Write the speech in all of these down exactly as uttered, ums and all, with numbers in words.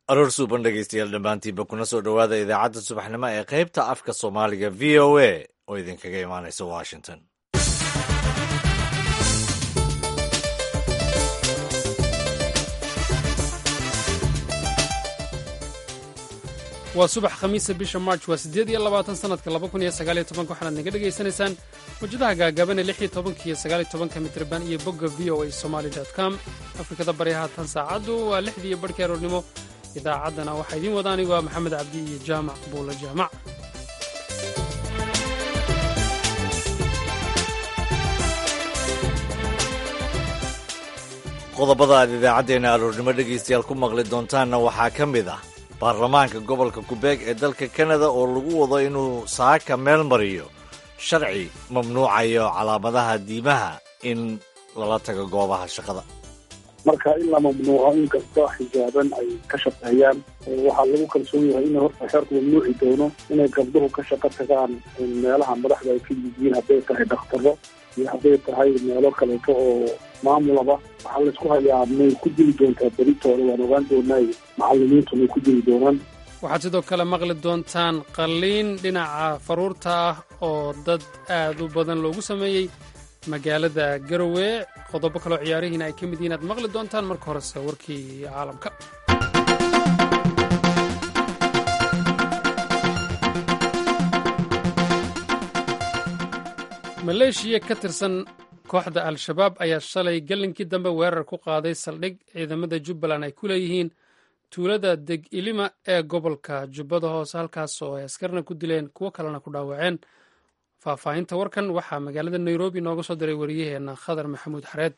aroor suuban dhegaystayaal dhammaantiinba kuna soo dhowaada idaacadda subaxnimo ee qaybta afka soomaaliga v o a oo idinkaga imaanaysa washington. waa subax khamiisa bisha march waa siddeed iyo labaatan sanadka laba kun iyo sagaal iyo tobanka waxaanaad naga dhegaysanaysaan mawjadaha gaagaaban ee lix iyo tobanka iyo sagaal iyo tobanka mitirban iyo bogga v o a somali dot com. afrikada bari haatan saacaddu waa lixdii iyo barhkii aroornimo. idaacaddana waxaa idiin wada anigu ah maxamed cabdi iyo jaamac buula jaamac. qodobada aad idaacaddeenna aroornimo dhegaystayaal ku maqli doontaanna waxaa ka mid ah baarlamaanka gobolka kubeeg ee dalka kanada oo lagu wado inuu saaka meel mariyo sharci mamnuucayo calaamadaha diimaha in lala tago goobaha shaqada. marka in la mamnuuco in kasta xijaaban ay ka shaqeeyaan waxaa lagu kalsoon yahay in horta xeerku mamnuuci doono inay gabdhuhu ka shaqo tagaan meelaha madaxda ay ka yihiin, hadday tahay dakhtaro iyo hadday tahay meelo kaleeto oo maamulaba. waxaa laisku hayaa may ku dili doontaa beritooda, waan ogaan doonaa macallimiintu may ku dili doonaan. waxaad sidoo kale maqli doontaan qalliin dhinaca faruurta ah oo dad aad u badan loogu sameeyey magaalada garowe. qodobo kaloo ciyaarihiina ay ka mid yihiin aad maqli doontaan. marka horese warkii caalamka. maleeshiya ka tirsan kooxda al-shabaab ayaa shalay gallinkii dambe weerar ku qaaday saldhig ciidamada jubbaland ay ku leeyihiin tuulada deg ilima ee gobolka jubbada hoose, halkaas oo ay askarna ku dileen kuwo kalena ku dhaawaceen. faahfaahinta warkan waxaa magaalada nairobi nooga soo diray wariyaheenna khadar maxamuud xareed.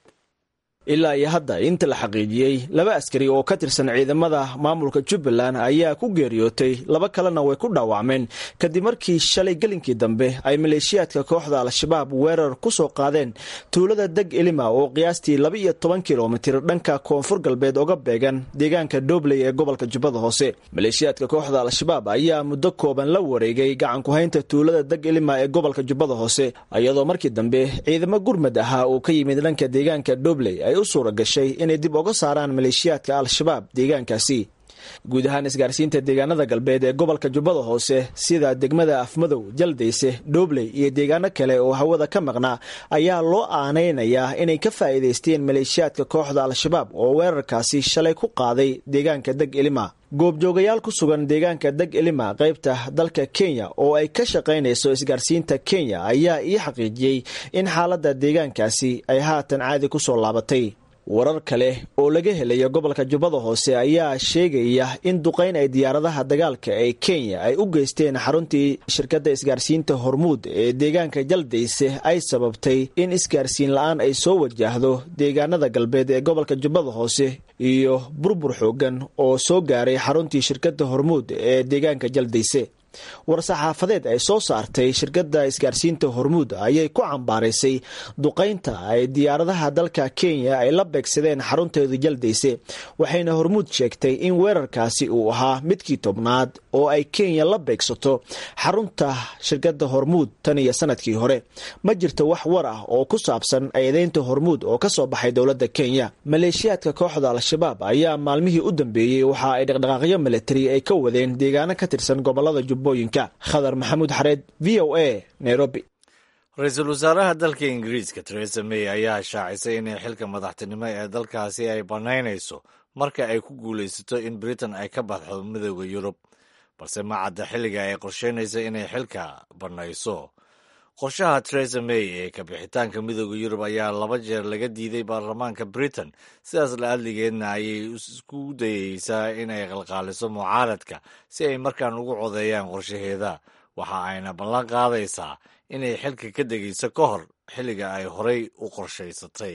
ilaa iyo hadda inta la xaqiijiyey laba askari oo ka tirsan ciidamada maamulka jubbaland ayaa ku geeriyootay, laba kalena way ku dhaawacmeen kadib markii shalay gelinkii dambe ay maleeshiyaadka kooxda al-shabaab weerar ku soo qaadeen tuulada deg ilima oo qiyaastii laba iyo toban kilomitir dhanka koonfur galbeed oga beegan deegaanka doobley ee gobolka jubbada hoose. maleeshiyaadka kooxda al-shabaab ayaa muddo kooban la wareegay gacankuhaynta tuulada deg ilima ee gobolka jubbada hoose, iyadoo markii dambe ciidamo gurmad ahaa uu ka yimid dhanka deegaanka doobley ay u suura gashay inay dib uga saaraan maleeshiyaadka al-shabaab deegaankaasi. guud ahaan isgaarsiinta deegaanada galbeed ee gobolka jubbada hoose sida degmada afmadow, jaldayse, doobley iyo deegaano kale oo hawada ka maqnaa ayaa loo aanaynayaa inay ka faa'iidaysteen maleeshiyaadka kooxda al-shabaab oo weerarkaasi shalay ku qaaday deegaanka deg ilima. goobjoogayaal ku sugan deegaanka deg ilima qaybta dalka kenya oo ay ka shaqaynayso isgaarsiinta kenya ayaa ii xaqiijiyey in xaaladda deegaankaasi ay haatan caadi ku soo laabatay. warar kale oo laga helayo gobolka jubbada hoose ayaa sheegaya in duqayn ay diyaaradaha dagaalka ee kenya ay u geysteen xaruntii shirkadda isgaarsiinta hormuud ee deegaanka jaldayse ay sababtay in isgaarsiin la-aan ay soo wajahdo deegaanada galbeed ee gobolka jubbada hoose iyo burbur xoogan oo soo gaaray xaruntii shirkadda hormuud ee deegaanka jaldayse. war-saxaafadeed ay soo saartay shirkadda isgaarsiinta hormuud ayay ku cambaaraysay duqaynta ay diyaaradaha dalka kenya ay la beegsadeen xarunteedu jaldayse, waxayna hormuud sheegtay in weerarkaasi uu ahaa midkii tobnaad oo ay kenya la beegsato xarunta shirkadda hormuud tan iyo sanadkii hore. ma jirto wax war ah oo ku saabsan eedeynta hormuud oo ka soo baxay dowladda kenya. maleeshiyaadka kooxda al-shabaab ayaa maalmihii u dambeeyey waxa ay dhaqdhaqaaqyo militari ay ka wadeen deegaano ka tirsan gobolada jubbooyinka. khadar maxamuud xareed, v o a, nairobi. ra-iisul wasaaraha dalka ingiriiska Theresa May ayaa shaacisay inay xilka madaxtinimo ee dalkaasi ay bannaynayso marka ay ku guulaysato in Britain ay ka baxdo midowda Yurub, balse ma cadda xilliga ay qorsheynayso inay xilka bannayso. qorshaha Theresa May ee ka bixitaanka midowda Yurub ayaa laba jeer laga diiday baarlamaanka Britain, sidaas la adligeedna ayay isku dayeysaa inay qalqaaliso mucaaradka si ay markaan ugu codeeyaan qorshaheeda. waxa ayna ballan qaadaysaa inay xilka ka degayso ka hor xilliga ay horay u qorshaysatay.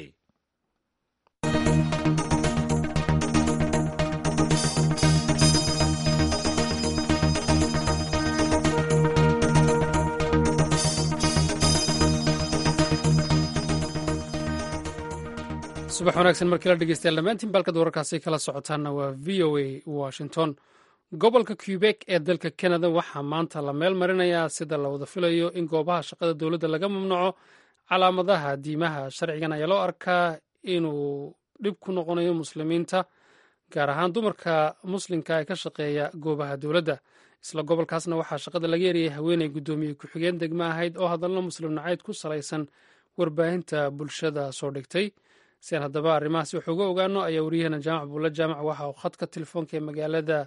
subax wanaagsan markii la dhegeystayaal dhammaantiin baalkad wararkaasi kala socotaanna waa v o a washington. gobolka quebec ee dalka canada waxaa maanta la meel marinayaa sida la wada filayo in goobaha shaqada dowladda laga mamnuuco calaamadaha diimaha. sharcigan ayaa loo arkaa inuu dhib ku noqonayo muslimiinta gaar ahaan dumarka muslimka ee ka shaqeeya goobaha dowladda. isla gobolkaasna waxaa shaqada laga eriyey haweeney guddoomiye ku-xigeen degmo ahayd oo hadallo muslim nacayd ku salaysan warbaahinta bulshada soo dhigtay. si aan haddaba arrimahaas wax uga ogaano ayaa wariyahana jaamac buulla jaamac waxa uu khadka telefoonka ee magaalada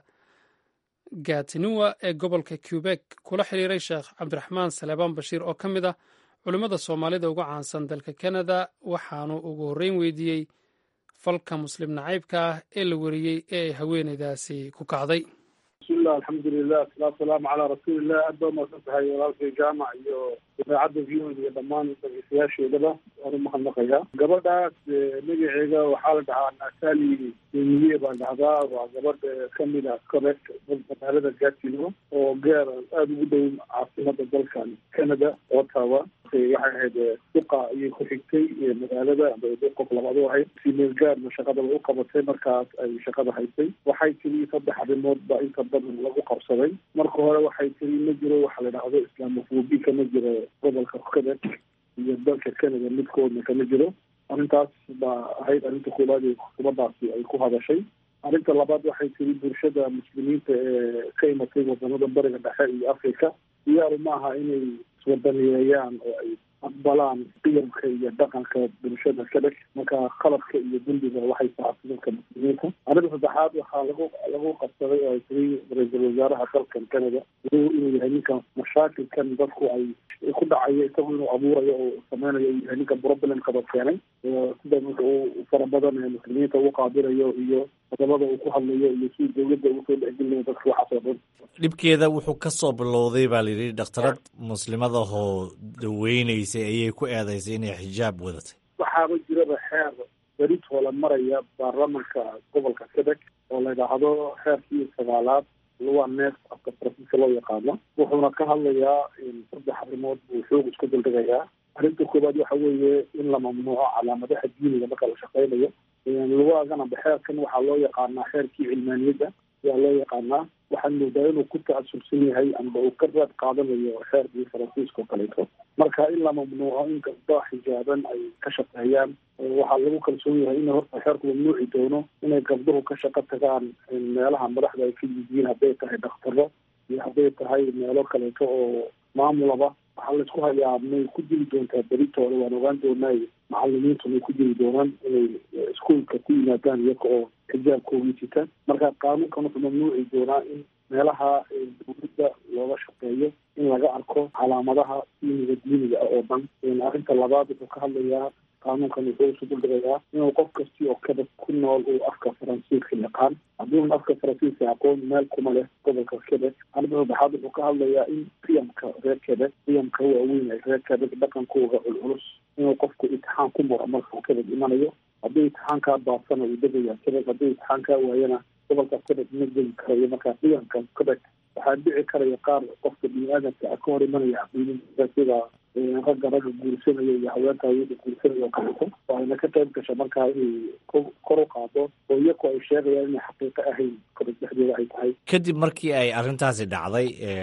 gatinewa ee gobolka quebec kula xiriiray sheekh cabdiraxmaan saleebaan bashiir oo ka mid ah culimmada soomaalida uga caansan dalka canada, waxaanu ugu horreyn weydiiyey falka muslim nacaybka ah ee la wariyey ee ay haweeneydaasi ku kacday. bismillah alxamdulilah asalaatu salaamu calaa rasuulillah. aad baa umahadsan tahay walaalkay jaamac iyo idaacadda v o iyo dhammaan dhageystayaasheedaba waan u mahadnaqayaa. gabadhaas magaceega waxaa la dhahaa natali demiye baa dhahdaa. waa gabadh kamid a quebec magaalada gatinewa oo geer aada ugu dhow caasimada dalkan canada ottawa. waxay ahayd duqa ayay ku xigtay magaalada qof labaad ahayd si meel gaarna shaqadaba u qabatay markaas ay shaqada haysay. waxay tiri saddex arrimood ba inta badan lagu qabsaday. marka hore waxay tiri ma jiro waxa la dhahdo islaamofobia kama jiro gobolka quebec iyo dalka canada midkoodna kama jiro. arrintaas baa ahayd arrinta koowaad ee xukuumadaasi ay ku hadashay. arrinta labaad waxay tiri bulshada muslimiinta ee ka imatay wadamada bariga dhexe iyo africa diyaaru maaha inay iswadaniyeeyaan oo ay aqbalaan qiyamka iyo dhaqanka bulshada quebec. marka qalabka iyo dembiga waxay saactay dadka muslimiinta. arrinta saddexaad waxaa lagu lagu qabsaday oo ay tiri ra-iisul wasaaraha dalkan canada inuu yahay ninka mashaakilkan dadku ay ku dhacayo isagu inuu abuurayo oo sameynayo uu yahay ninka problemkaba keenay sida marka uu fara badan ee muslimiinta ugu qaabirayo iyo qodobada uu ku hadlayo iyo si dowladda ugu soo dhexgelinayo dadka waxaas oo dhan. dhibkeeda wuxuu ka soo bilowday baa la yidhi dhakhtarad muslimadahoo daweynaysay ayay ku eedaysay inay xijaab wadatay. waxaaba jiraba xeer beritoo la maraya baarlamanka gobolka quebec oo la yidhaahdo xeerkii sagaalaad luwa neef afka faransiiska loo yaqaano. wuxuuna ka hadlayaa saddex arrimood buu xoog isku daldhigayaa. arrinta koowaad waxa weeye in la mamnuuco calaamadaha diiniga marka la shaqeynayo. luwaagana xeerkan waxaa loo yaqaanaa xeerkii cilmaaniyadda ayaa loo yaqaanaa. waxaan moodaa inuu ku ta'asubsan yahay amba uu ka raad qaadanayo xeerkii faransiiska oo kaleeto. marka in la mamnuuco in gabdho xijaaban ay ka shaqeeyaan waxaa lagu kalsoon yahay in horta xeerku mamnuuci doono inay gabdhuhu ka shaqo tagaan meelaha madaxda ay ka yihiin, hadday tahay dhakhtaro iyo hadday tahay meelo kaleeto oo maamulaba. waxaa laisku hayaa may ku dili doontaa beritooda waan ogaan doonaayo macalimiintu may ku dili doonaan inay iskuolka ku yimaadaan iyaga oo xijaabkoogii sita. marka qaanuunkan wuxuu mamnuuci doonaa in meelaha dowladda looga shaqeeyo in laga arko calaamadaha diiniga diiniga ah oo dhan. arrinta labaad wuxuu ka hadlayaa qaanuunkan wuxuu isu duldhigayaa inuu qof kasti oo quebec ku nool uu afka faransiiska yaqaan. hadduuna afka faransiiska aqoon meel kuma leh gobolka quebec. arrinta saddexaad wuxuu ka hadlayaa in qiyamka reer quebec qiyamka waaweyn ay reer quebec dhaqankooga culculus inuu qofku imtixaan ku muro markuu quebec imanayo. haddii imtixaankaa baabsana uu degaya quebec, haddii imtixaankaa waayana gobolka quebec ma geli karayo. marka qiyamka quebec waxaa dhici karaya qaar qofka bini-aadamka ka hor imanaya caqiidada sida ragga ragga guursanaya iyo haweenka haweenka guursanaya oo kaleeto oo ayna ka qayb gasha markaa inay kor u qaado oo iyaku ay sheegayaan inay xaqiiqo ahayn quebec dhexdeeda ay tahay. kadib markii ay arrintaasi dhacday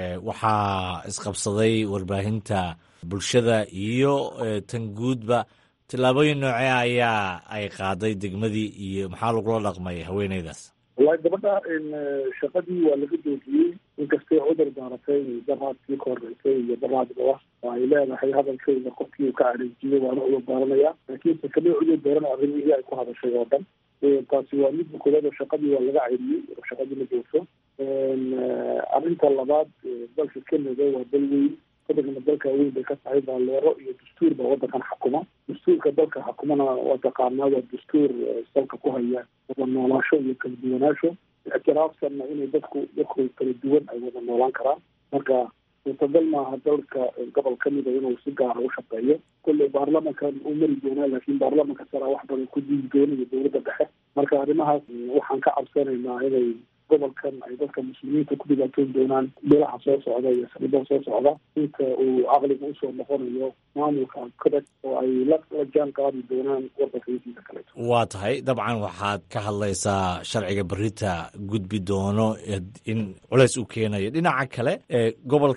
waxaa isqabsaday warbaahinta bulshada iyo tan guudba. tillaabooyin noocee ayaa ay qaaday degmadii iyo maxaa lagula dhaqmay haweeneydaas? wallahi gabadha shaqadii waa laga joojiyey inkastay cudur daaratay daraadkii ka horeysay iyo daraadba ay leedahay hadalkayda qofkii uu ka areejiyey waana cudur daaranayaa. laakiinse kama cudur daarana arrimihii ay ku hadashay oo dhan. taasi waa midda koowaad oo shaqadii waa laga ceyriyey oo shaqadii la joogto. arrinta labaad dalka canada waa dal weyn. waddankana dalka weyn bay ka tahay baaleero iyo dastuur baa waddankan xukuma. dastuurka dalka xukumana waa taqaanaa waa dastuur salka ku haya wada noolaasho iyo kala duwanaasho. ictiraafsanna inay dadku dadku kala duwan ay wada noolaan karaan. marka suurtagal maaha dalka gobol kamida inuu si gaara u shaqeeyo. kolley baarlamankan uu mari doonaa laakiin baarlamanka sara wax badan ku diidi doonayo dowladda dhexe. marka arrimahaas waxaan ka cabsanaynaa inay gobolkan ay dadka muslimiinta ku dhibaatoon doonaan bilaha soo socda iyo sanada soo socda inta uu caqliga usoo noqonayo maamulka quebec oo ay la jaan qaadi doonaan wadanka intiisa kaleeto. waa tahay dabcan waxaad ka hadlaysaa sharciga berita gudbi doono in culays uu keenayo. dhinaca kale gobolka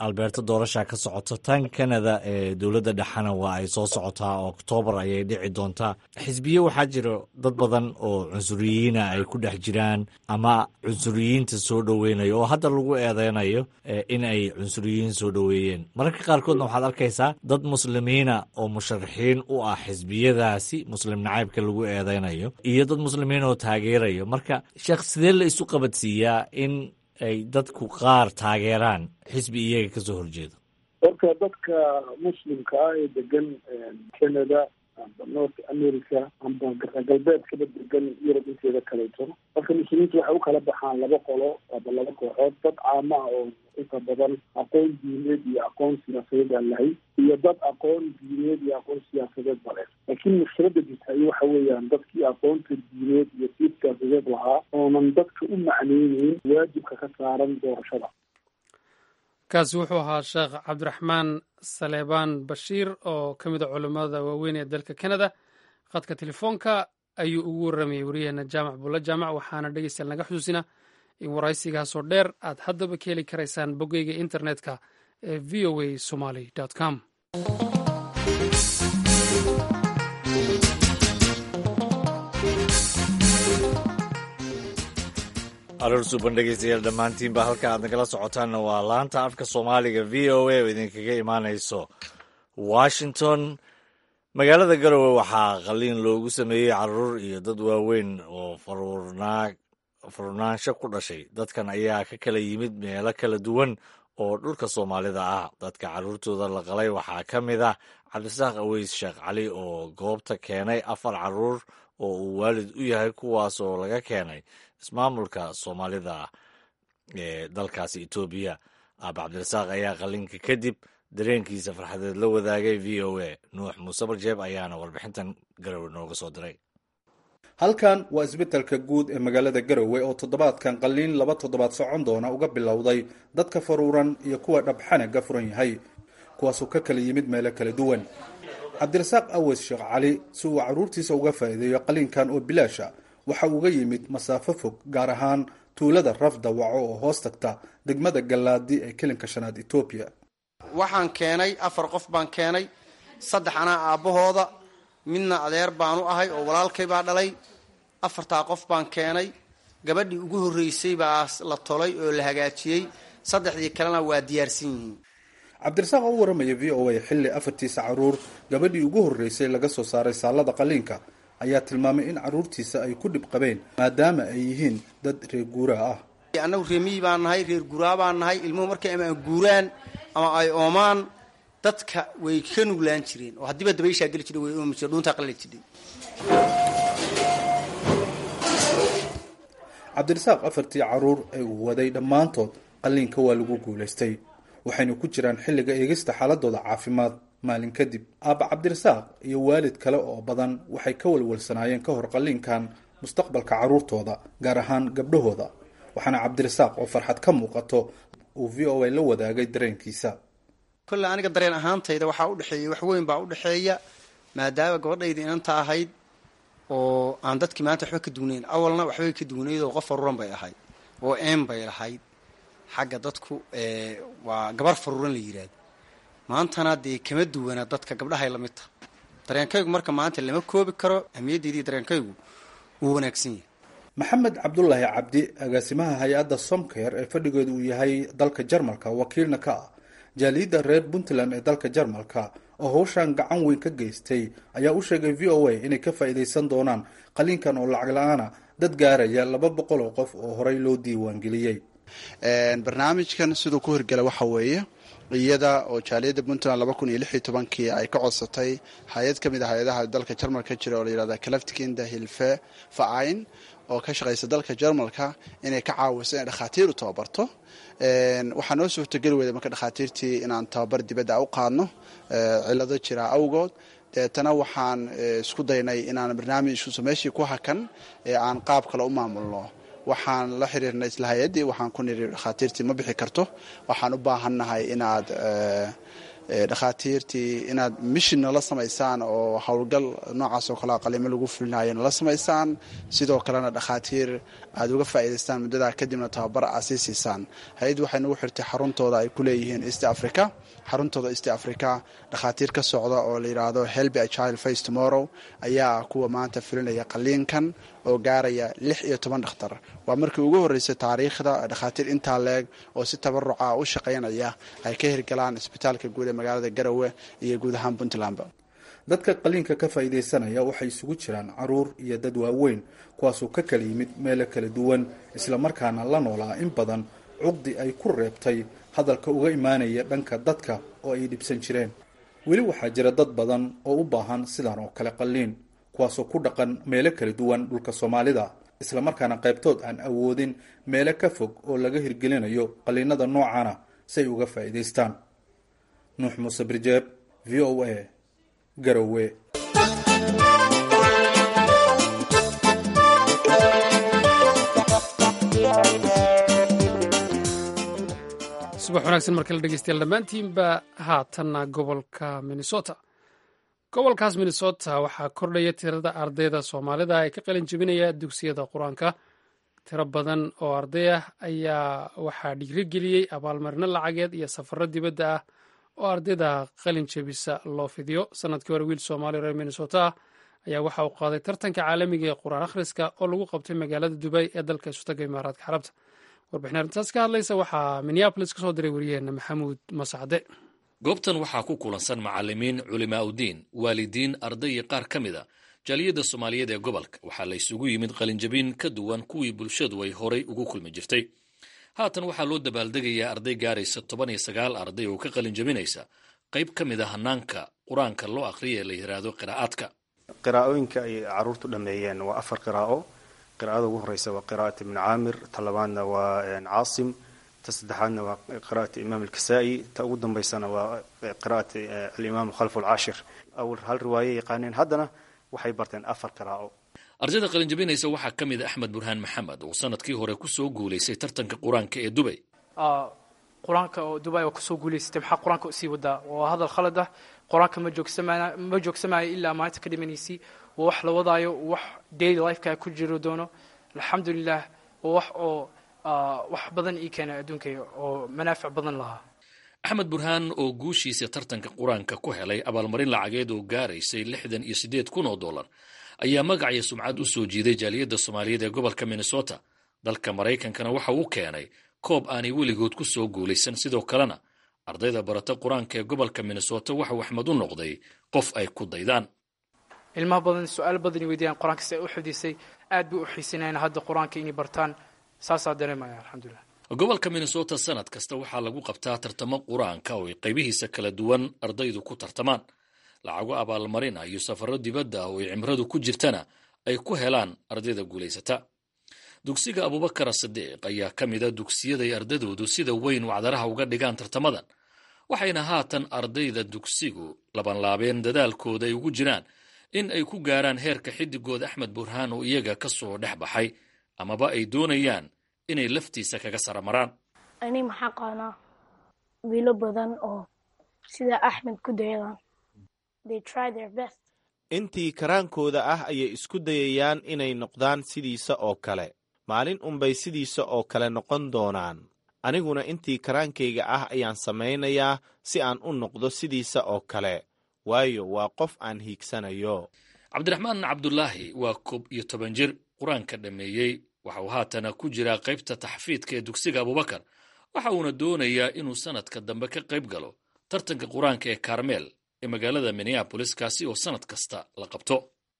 alberta doorasha ka socota tan canada ee dowladda dhexana waa ay soo socotaa oktoobar ayay dhici doontaa. xisbiye waxaa jira dad badan oo cunsuriyiina ay ku dhex jiraan ama cunsuriyiinta soo dhoweynaya oo hadda lagu eedeynayo in ay cunsuriyiin soo dhoweeyeen. mararka qaarkoodna waxaad arkaysaa dad muslimiina oo musharaxiin u ah xisbiyadaasi muslim nacaybka lagu eedeynayo iyo dad muslimiin oo taageerayo. marka sheekh sidee la isu qabadsiiyaa in ay dadku qaar taageeraan xisbi iyaga ka soo horjeedo? horta dadka muslimka ah ee degan canada amba north america amba galbeedkaba degan yurub inteeda kaleeto, dadka muslimiinta waxay u kala baxaan laba qolo aba laba kooxood. dad caama ah oo inta badan aqoon diineed iyo aqoon siyaasadeed aan lahayn, iyo dad aqoon diineed iyo aqoon siyaasadeed bale. laakiin mushkilada jirta waxa weeyaan dadkii aqoonta diineed iyo sii siyaasadeed lahaa oonan dadka u macneyneyn waajibka ka saaran doorashada. kaasi wuxuu ahaa sheekh cabdiraxmaan saleebaan bashiir oo ka mid a culammada waaweyn ee dalka canada. khadka telefoonka ayuu ugu warramayay waryaheena jaamac bulla jaamac. waxaana dhegeystayaal naga xusuusina in waraysigaasoo dheer aad haddaba ka heli karaysaan boggeyga internetka ee v o a somaly com. aroor suuban dhegeystayaal dhammaantiinba halka aad nagala socotaanna waa laanta afka soomaaliga v o a oo idinkaga imaanayso washington. magaalada garowe waxaa qaliin loogu sameeyey caruur iyo dad waaweyn oo furnaansho ku dhashay. dadkan ayaa ka kala yimid meelo kala duwan oo dhulka soomaalida ah. dadka caruurtooda la qalay waxaa ka mid ah cabdisaaq aweys sheekh cali oo goobta keenay afar caruur oo uu waalid u yahay, kuwaas oo laga keenay ismaamulka soomaalida ee dalkaasi etoobiya. aaba cabdirasaaq ayaa qalinka kadib dareenkiisa farxadeed la wadaagay v o a. nuux muuse barjeeb ayaana warbixintan garowe nooga soo diray. halkan waa isbitaalka guud ee magaalada garowe oo toddobaadkan qaliin laba toddobaad socon doona uga bilowday dadka faruuran iyo kuwa dhabxanaga furan yahay, kuwaasoo ka kala yimid meelo kala duwan. cabdirasaaq aweys sheekh cali si uu caruurtiisa uga faa'iideeyo qaliinkan oo bilaasha waxa uga yimid masaafo fog, gaar ahaan tuulada raf dawaco oo hoos tagta degmada gallaadi ee kelinka shanaad etoobiya. waxaan keenay afar qof baan keenay, saddex anaa aabbahooda, midna adeer baanu ahay oo walaalkay baa dhalay. afartaa qof baan keenay, gabadhii ugu horreysay baa la tolay oo la hagaajiyey, saddexdii kalena waa diyaarsan yihiin. cabdirasaaq oo u waramaya v o a xilli afartiisa caruur gabadhii ugu horreysay laga soo saaray saalada qaliinka ayaa tilmaamay in caruurtiisa ay ku dhib qabeen maadaama ay yihiin dad reer guuraa ah. annagu reemiyi baan nahay, reer guuraa baan nahay. ilmuhu markay ama guuraan ama ay oomaan dadka way ka nuglaan jireen oo haddiiba dabayshaa geli jira way oomi jire, dhuuntaa qalali jiray. cabdirasaaq afartii caruur ee uu waday dhammaantood qaliinka waa lagu guulaystay, waxayna ku jiraan xilliga eegista xaaladooda caafimaad. maalin kadib aabba cabdirasaaq iyo waalid kale oo badan waxay ka walwalsanaayeen ka hor qaliinkan mustaqbalka caruurtooda, gaar ahaan gabdhahooda. waxaana cabdirasaaq oo farxad ka muuqato uu v o a la wadaagay dareenkiisa. kolle aniga dareen ahaantayda waxaa udhexeeya wax weyn baa udhexeeya, maadaama gabadhayda inanta ahayd oo aan dadkii maanta waxba ka duunayn. awalna waxbay ka duunayd oo qof faruuran bay ahayd oo een bay lahayd. xagga dadku waa gabar faruuran la yidhaahdo. maantana dee kama duwana dadka gabdhahay la mid taha. dareenkaygu marka maanta lama koobi karo, ahmiyaddeedii dareenkaygu wuu wanaagsan yahay. maxamed cabdulaahi cabdi, agaasimaha hay-adda somkeer ee fadhigeedu uu yahay dalka jarmalka, wakiilna ka ah jaaliyadda reer puntland ee dalka jarmalka oo hawshan gacan weyn ka geystay, ayaa u sheegay v o a inay ka faa'iidaysan doonaan qaliinkan oo lacag la-aana dad gaaraya laba boqol oo qof oo horey loo diiwaangeliyey. barnaamijkan siduu ku hirgala waxa weeye iyada oo jaaliyadda puntland laba kun iyo lix iyo tobankii ay ka codsatay hay-ad ka mid a hay-adaha dalka jarmalka jira oo la yihahda kalaftikinda hilfe facayn oo ka shaqaysa dalka jarmalka inay ka caawiso inay dhakhaatiir u tababarto. waxaa noo suurtogeli weyda marka dhakhaatiirtii inaan tababar dibadda u qaadno cilado jira awgood. deetana waxaan isku daynay inaan barnaamijku meeshii ku hakan ee aan qaab kale u maamulno. waxaan la xiriirnay isla hay-addii, waxaan ku niri dhakhaatiirtii ma bixi karto, waxaan u baahannahay inaad dhakhaatiirtii inaad mishin nala samaysaan oo howlgal noocaas oo kalea qalimo lagu fulinayo nala samaysaan sidoo kalena dhakhaatiir aad uga faa'iidaystaan muddadaa kadibna tababar aad sii siisaan hay-addu waxay nagu xirtay xaruntooda ay ku leeyihiin east africa xaruntooda east africa dhakhaatiir ka socda oo la yidhaahdo helby a child face tomorrow ayaa kuwa maanta fulinaya qaliinkan oo gaaraya lix iyo toban dhakhtar waa markii ugu horreysay taariikhda dhakhaatiir intaa leeg oo si tabaruca u shaqaynaya ay ka hirgalaan isbitaalka guud ee magaalada garowe iyo guud ahaan puntlandba dadka qaliinka ka faa'iidaysanaya waxay isugu jiraan caruur iyo dad waaweyn kuwaasoo ka kala yimid meelo kala duwan islamarkaana la noolaa in badan cuqdi ay ku reebtay hadalka uga imaanaya dhanka dadka oo ay dhibsan jireen weli waxaa jira dad badan oo u baahan sidan oo kale qaliin kuwaasoo ku dhaqan meelo kala duwan dhulka soomaalida islamarkaana qaybtood aan awoodin meelo ka fog oo laga hirgelinayo qaliinada noocana si ay uga faa'iidaystaan nuux muuse birjeeb v o a garowe subax wanaagsan markale dhegeystayaal dhammaantiinba haatanna gobolka minnesota gobolkaas minnesota waxaa kordhaya tirada ardayda soomaalida ee ka qalin jebinaya dugsiyada qur-aanka tiro badan oo arday ah ayaa waxaa dhiirigeliyey abaalmarino lacageed iyo safaro dibadda ah oo ardayda qalin jebisa loo fidiyo sanadkii hore wiil soomaaliya reer minnesota ah ayaa waxa uu qaaday tartanka caalamiga ee qur-aan akhriska oo lagu qabtay magaalada dubay ee dalka isutaga imaaraadka carabta warbixin arrintaas ka hadlaysa waxaa minneabolis ka soo diray wariyaheenna maxamuud masacde goobtan waxaa ku kulansan macallimiin culimaa udiin waalidiin arday iyo qaar ka mid a jaaliyadda soomaaliyeed ee gobolka waxaa la isugu yimid qalinjabin ka duwan kuwii bulshadu ay horay ugu kulmi jirtay haatan waxaa loo dabaaldegayaa arday gaaraysa toban iyo sagaal arday oo ka qalinjabinaysa qayb ka mid a hanaanka qur-aanka loo akhriya ee la yidhaahdo qiraa'aadka qiraa'ooyinka ay carruurtu dhammeeyeen waa afar qiraa'o qiraa'ada ugu horreysa waa qiraa'at ibni caamir ta labaadna waa caasim ta saddexaadna waa qiraa'at imaam alkasaa'i ta ugu dambaysana waa qiraa'at alimaam khalf alcaashir awal hal riwaaye yaqaaneen haddana waxay barteen afar qiraa'o ardayda qalinjabinaysa waxaa ka mid a axmed burhaan maxamed oo sanadkii hore kusoo guulaysay tartanka qur-aanka ee dubay qur-aanka oo dubay oo kusoo guulaysatay maxaa qur-aanka usii wadaa waa hadal khalad ah qur-aanka ma joogsamana ma joogsamayo ilaa maalinta ka dhimanaysi waa wax la wadaayo wax daily lifeka ku jiro doono alxamdulilah waa wax oo wax badan ii keena adduunkayga oo manaafic badan lahaa axmed burhaan oo guushiisa tartanka qur-aanka ku helay abaalmarin lacageed oo gaaraysay lixdan iyo siddeed kun oo dollar ayaa magaciyo sumcad u soo jiiday jaaliyadda soomaaliyeed ee gobolka minnesota dalka maraykankana waxa uu keenay koob aanay weligood ku soo guulaysan sidoo kalena ardayda barata qur-aanka ee gobolka minnesota waxauu axmed u noqday qof ay ku daydaan ilmaha badan su-aal badan weydiyaan qur-aanka si ay u xifdisay aad bay u xiisinayaan hadda qur-aanka inay bartaan saasaa dareemaya alxamdulilah gobolka minnesota sanad kasta waxaa lagu qabtaa tartamo qur-aanka oo ay qaybihiisa kala duwan ardaydu ku tartamaan lacago abaalmarin ah iyo safaro dibadda ah oo ay cimradu ku jirtana ay ku helaan ardayda guulaysata dugsiga abubakar sadiiq ayaa ka mid a dugsiyaday ardadoodu sida weyn wacdaraha uga dhigaan tartamadan waxayna haatan ardayda dugsigu labanlaabeen dadaalkooda ay ugu jiraan in ay ku gaaraan heerka xidigooda axmed burhaan oo iyaga ka soo dhex baxay amaba ay doonayaan inay laftiisa kaga saramaraan ani maxaa qaanaa wiilo badan oo sida axmed ku dayadaan intii karaankooda ah ayay isku dayayaan inay noqdaan sidiisa oo kale maalin unbay sidiisa oo kale noqon doonaan aniguna intii karaankayga ah ayaan samaynayaa si aan u noqdo sidiisa oo kale waayo waa qof aan hiigsanayo cabdiraxmaan cabdulaahi waa koob iyo toban jir qur-aanka dhammeeyey waxa uu haatana ku jiraa qaybta taxfiidka ee dugsiga abubakar waxa uuna doonayaa inuu sanadka dambe ka qayb galo tartanka qur-aanka ee karmeel ee magaalada minneabolis kaasi oo sanad kasta la qabto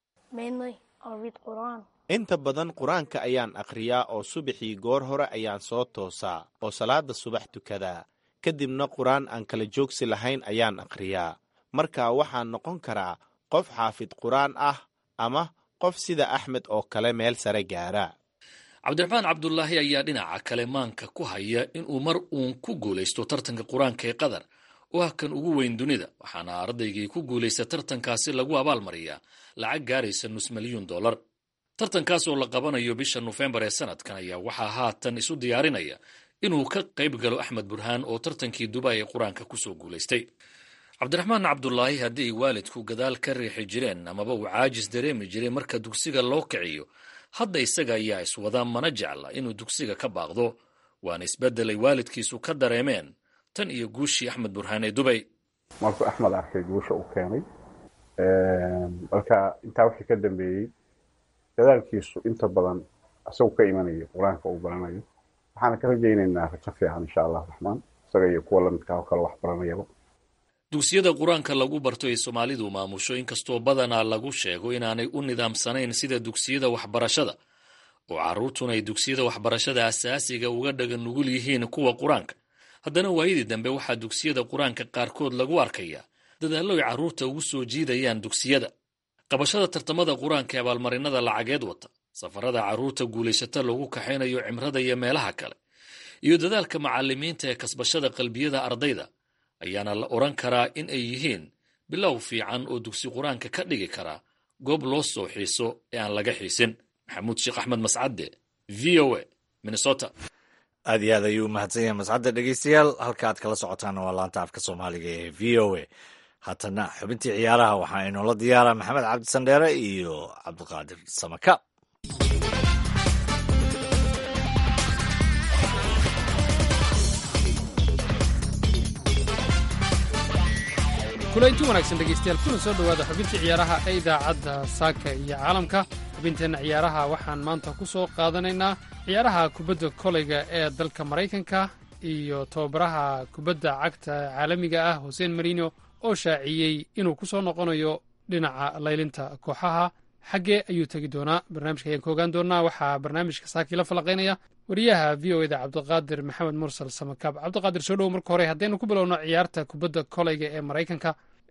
inta badan qur-aanka ayaan akhriyaa oo subaxii goor hore ayaan soo toosaa oo salaada subax tukadaa kadibna qur-aan aan kala joogsi lahayn ayaan akhriyaa markaa waxaan noqon karaa qof xaafid qur-aan ah ama qof sida axmed oo kale meel sare gaara cabdiraxmaan cabdulaahi ayaa dhinaca kale maanka ku haya inuu mar uun ku guulaysto tartanka qur-aanka ee qatar oo ah kan ugu weyn dunida waxaana ardaygii ku guulaysta tartankaasi lagu abaalmariyaa lacag gaaraysa nus milyuun dollar tartankaas oo la qabanayo bisha nofembar ee sanadkan ayaa waxaa haatan isu diyaarinaya inuu ka qayb galo axmed burhaan oo tartankii dubay ee qur-aanka kusoo guulaystay cabdiraxmaan cabdulaahi haddii ay waalidku gadaal ka riixi jireen amaba uu caajis dareemi jiray marka dugsiga loo kiciyo hadda isaga ayaa iswada mana jecla inuu dugsiga ka baaqdo waana isbeddelay waalidkiisu ka dareemeen tan iyo guushii axmed burhaan ee dubay markuu axmed arkay guusha uu keenay marka intaa wixii ka dambeeyey dadaalkiisu inta badan isagu ka imanayo qur-aanka uu baranayo waxaana ka rajaynaynaa rajo fiican insha allah raxmaan isaga iyo kuwa lamidkaa oo kale wax baranayaba dugsiyada qur-aanka lagu barto ee soomaalidu maamusho inkastoo badanaa lagu sheego inaanay u nidaamsanayn sida dugsiyada waxbarashada oo carruurtuna ay dugsiyada waxbarashada asaasiga uga dhagan nugul yihiin kuwa qur-aanka haddana waayadii dambe waxaa dugsiyada qur-aanka qaarkood lagu arkayaa dadaallo ay carruurta ugu soo jiidayaan dugsiyada qabashada tartamada qur-aanka ee abaalmarinada lacageed wata safarada carruurta guulaysata lagu kaxaynayo cimrada iyo meelaha kale iyo dadaalka macallimiinta ee kasbashada qalbiyada ardayda ayaana la odhan karaa in ay yihiin bilow fiican oo dugsi qur-aanka ka dhigi karaa goob loo soo xiiso ee aan laga xiisin maxamuud sheekh axmed mascadde v o a minnesota aad iyo aad ayuu umahadsan yahay mascadde dhegeystayaal halka aad kala socotaana waa laanta afka soomaaliga ee v o a haatana xubintii ciyaaraha waxaa inoola diyaara maxamed cabdi sandheere iyo cabdiqaadir samaka kulanti wanaagsan dhegeystayaal kuna soo dhowaada xubintii ciyaaraha ee idaacadda saaka iyo caalamka xubinteenna ciyaaraha waxaan maanta ku soo qaadanaynaa ciyaaraha kubadda koleyga ee dalka maraykanka iyo tababaraha kubadda cagta caalamiga ah hoseen marino oo shaaciyey inuu ku soo noqonayo dhinaca laylinta kooxaha xaggee ayuu tegi doonaa barnaamijka ayaan ka ogaan doonaa waxaa barnaamijka saakii la falaqaynaya wariyaha v o eda cabdiqaadir maxamed mursal samakaab cabdiqaadir soo dhowo marka hore haddaynu ku bilowno ciyaarta kubadda koleyga ee maraykanka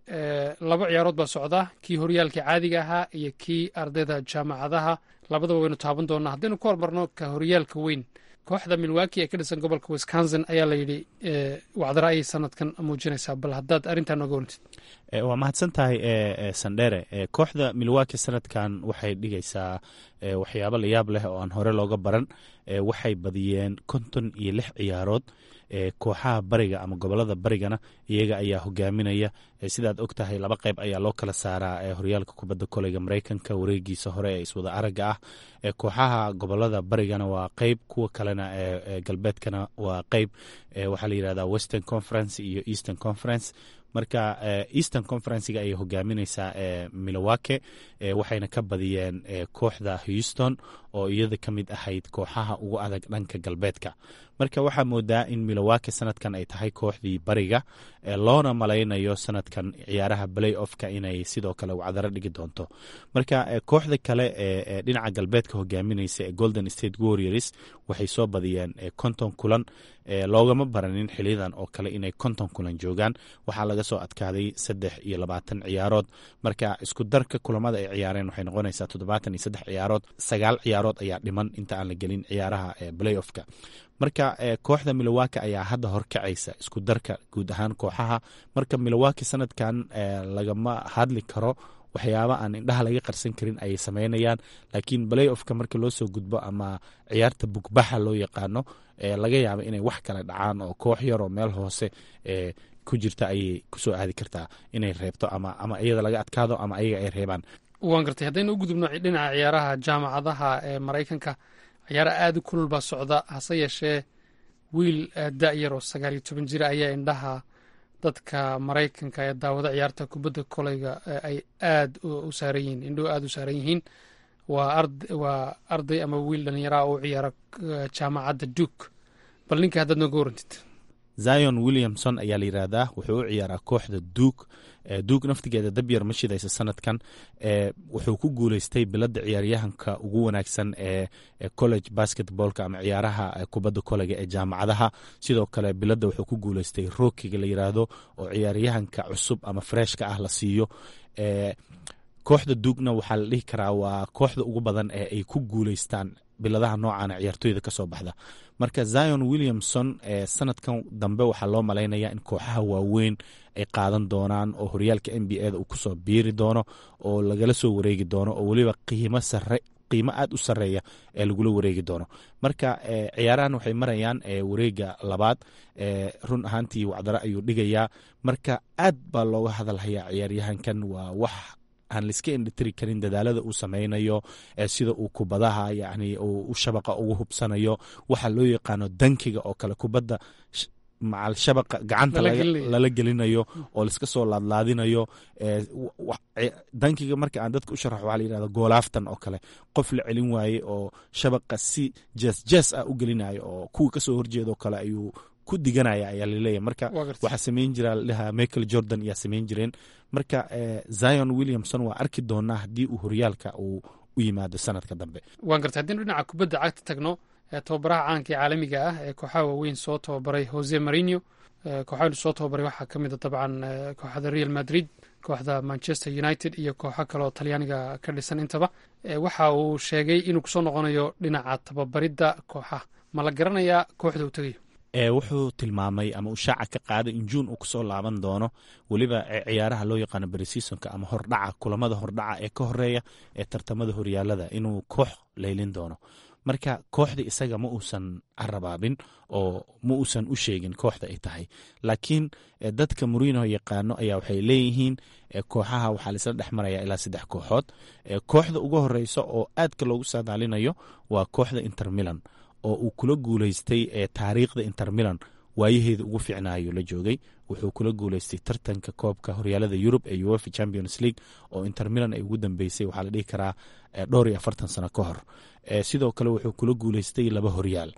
laba ciyaarood baa socda kii horyaalka caadiga ahaa iyo kii ardayda jaamacadaha labadaba waynu taaban doonaa haddaynu ku hormarno ka horyaalka weyn kooxda milwaki ee ka dhisan gobolka wisconsin ayaa layidhi wacdara ayay sanadkan muujinaysaa bal haddaad arrintaa nooga warantid waa mahadsan tahay sandhere kooxda milwaki sanadkan waxay dhigaysaa waxyaabo layaab leh oo aan hore looga baran waxay badiyeen konton iyo lix ciyaarood kooxaha bariga ama gobolada barigana iyaga ayaa hogaaminaya sidaad og tahay laba qayb ayaa loo kala saaraa horyaalka kubadda koleyga maraykanka wareegiisa hore ee iswada aragga ah kooxaha gobolada barigana waa qayb kuwa kalena galbeedkana waa qayb waxaa la yidhahdaa western conference iyo eastern conference marka eastern conferencega ayay hogaaminaysaa milwake waxayna ka badiyeen kooxda houston oo iyada ka mid ahayd kooxaha ugu adag dhanka galbeedka marka waxaa moodaa in milwake sanadkan ay tahay kooxdii bariga loona malaynayo sanadkan ciyaaraha play offka inay sidoo kale wacdaro dhigi doonto marka kooxda kale ee dhinaca galbeedka hogaaminaysa ee golden state warriors waxay soo badiyeen konton kulan loogama baranin xiliyadan oo kale inay konton kulan joogaan waxaa laga soo adkaaday saddex iyo labaatan ciyaarood marka isku darka kulamada ay ciyaareen waxay noqonaysaa toddobaatan iyo saddex ciyaarood sagaal ciyaarood ayaa dhiman inta aan la gelin ciyaaraha play offka marka kooxda milwaki ayaa hadda horkacaysa isku darka guud ahaan kooxaha marka milwaki sanadkan lagama hadli karo waxyaaba aan indhaha laga qarsan karin ayay sameynayaan laakiin play offka marka loo soo gudbo ama ciyaarta bugbaxa loo yaqaano laga yaaba inay wax kale dhacaan oo koox yaroo meel hoose ku jirta ayay kusoo aadi kartaa inay reebto ama ama iyada laga adkaado ama ayaga ay reebaan waan gartay haddaynu u gudubno dhinaca ciyaaraha jaamacadaha ee maraykanka ciyaara aada u kulul baa socda hase yeeshee wiil da-yar oo sagaal iyo toban jira ayaa indhaha dadka maraykanka ee daawada ciyaarta kubadda koleyga ay aad u saaran yihiin indhuhu aada u saaran yihiin waa arday ama wiil dhallinyaraha oo u ciyaara jaamacadda duke bal ninka haddaad nooga warantid zion williamson ayaa la yidhaahdaa wuxuu u ciyaaraa kooxda duke duke naftigeeda dabyar ma shidaysa sanadkan wuxuu ku guuleystay biladda ciyaaryahanka ugu wanaagsan ee college basketballka ama ciyaaraha kubadda koleyga ee jaamacadaha sidoo kale biladda wuxuu ku guuleystay rookiga la yidhaahdo oo ciyaaryahanka cusub ama freshka ah la siiyo kooxda dugna waxaa la dhihi karaa waa kooxda ugu badan ee ay ku guuleystaan biladaha noocaana ciyaartooyda ka soo baxda marka zion williamson sanadkan dambe waxaa loo malaynayaa in kooxaha waaweyn ay qaadan doonaan oo horyaalka n b a da uu kusoo biiri doono oo lagala soo wareegi doono oo weliba qiimo sare qiimo aad u sarreeya ee lagula wareegi doono marka ciyaarahan waxay marayaan wareega labaad run ahaantii wacdaro ayuu dhigayaa marka aad baa looga hadalhayaa ciyaaryahankan waa wax aan laiska indhitiri karin dadaalada uu sameynayo sida uu kubadaha yani u shabaqa ugu hubsanayo waxa loo yaqaano dankiga oo kale kubadda macal shabaqa gacanta lala gelinayo oo laiska soo laadlaadinayo dankiga marka aan dadka u sharaxo waxaa la yidhahda goolaaftan oo kale qof la celin waaye oo shabaqa si jees jees ah u gelinayo oo kuwii kasoo horjeedoo kale ayuu ku diganaya ayaa laleeyahay marka waxaa samayn jira ladhahaa michael jordan ayaa samayn jireen marka zion williamson waa arki doonaa haddii uu horyaalka uu u yimaado sanadka dambe waan gartay haddii dhinaca kubadda cagta tagno tababaraha caanka ee caalamiga ah ee kooxaha waaweyn soo tababaray jose marino kooxaha soo tababaray waxaa ka mid a dabcan kooxda real madrid kooxda manchester united iyo kooxo kaleoo talyaaniga ka dhisan intaba waxa uu sheegay inuu kusoo noqonayo dhinaca tababaridda kooxaha ma la garanayaa kooxda uu tegayo wuxuu tilmaamay ama uu shaaca ka qaaday in juun uu kusoo laaban doono weliba ciyaaraha loo yaqaano beresisonka ama hordhaca kulamada hordhaca ee ka horeeya ee tartamada horyaalada inuu koox leylin doono marka kooxda isaga ma uusan carabaabin oo ma uusan u sheegin kooxda ay tahay laakiin dadka murino yaqaano ayaa waxay leeyihiin kooxaha waxaa laisla dhex maraya ilaa saddex kooxood kooxda ugu horeysa oo aadka loogu saadaalinayo waa kooxda inter milan oo uu kula guuleystay taariikhda inter milan waayaheeda ugu fiicnaayo la joogay wuxuu kula guuleystay tartanka koobka horyaalada yurub ee uefa champions league oo inter milan ay ugu dambeysay waxaa la dhihi karaa dhowr iyo afartan sano ka hor sidoo kale wuxuu kula guuleystay laba horyaal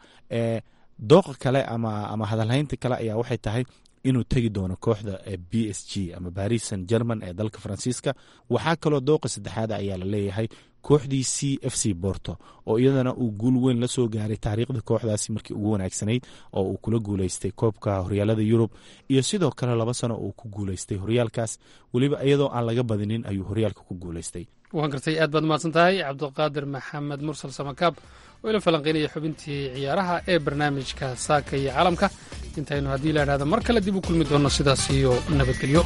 dooqa kale ama ama hadalhaynta kale ayaa waxay tahay inuu tegi doono kooxda b s g ama baris san german ee dalka faransiiska waxaa kaloo dooqa saddexaad ayaa la leeyahay kooxdii c f c borto oo iyadana uu guul weyn la soo gaaray taariikhda kooxdaasi markii ugu wanaagsanayd oo uu kula guuleystay koobka horyaalada yurub iyo sidoo kale laba sano uu ku guuleystay horyaalkaas weliba iyadoo aan laga badinin ayuu horyaalka ku guuleystay waan gartay aad baad mahadsan tahay cabdiqaadir maxamed mursal samakaab oo ila falanqeynaya xubintii ciyaaraha ee barnaamijka saaka iyo caalamka intaynu haddii la idhahdo mar kale dib u kulmi doonno sidaas iyo nabadgelyo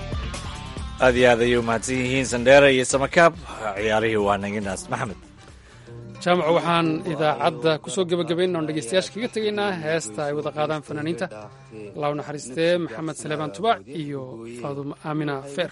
aad iyo aad ayay u mahadsan yihiin sandheera iyo samakaab ciyaarihii waa naginaas maxamed jaamaco waxaan idaacadda ku soo gebagabayn oon dhegeystayaasha kaga tegaynaa heesta ay wada qaadaan fanaaniinta allahu naxariistee maxamed saleebaan tubaac iyo faaduma aamina feer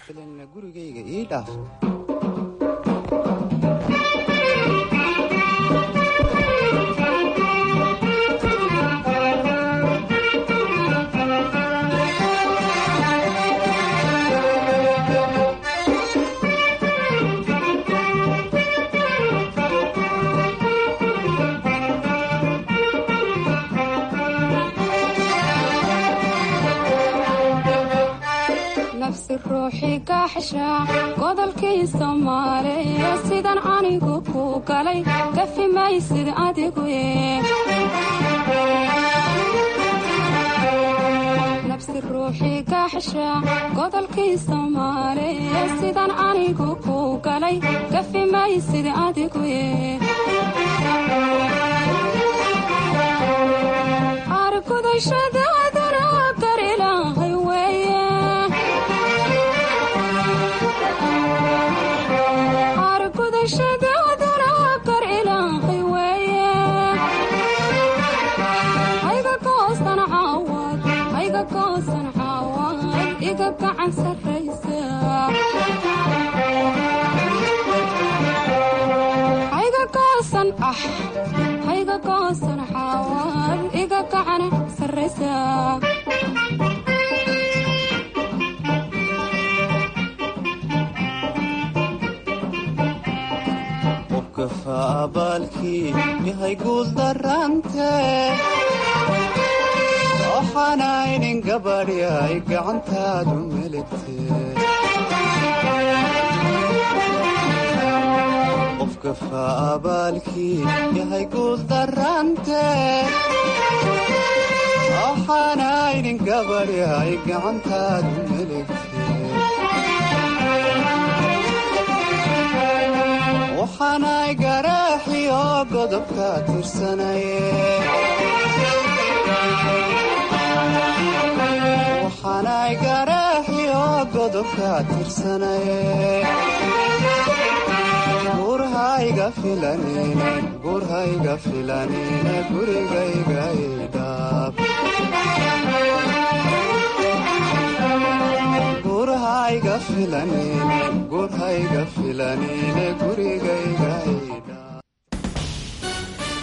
ruuxii kaaxsha godolkii soomaaliya sidan anigu ku galay gafi maysid adigu nafsi ruuxii kaaxsha godolkii soomaaliya sidan anigu ku galay gafi maysid adigu argudashadaadana garilahay weeye argudashadaadana gar ilaahay weeye hayga goosan caawad hayga goosan caawad iga gacan sarraysa hayga goosan ah hayga goosan caawad iga gacan sarraysa abaalkii yahay guul darante waxaanaynin gabadhi ay gacantaadu meligte qofka faabaalkii yahay guul darante waxaanaynin gabadhi ay gacantaadu meligte waxaanay garaaxiyo godobka tirsanaye waxaanay garaaxiyo godobka tirsanaye gurhayga filanine gurhayga filanine gurigayga idhaab gurhayga filanine gurhayga filanine gurigayga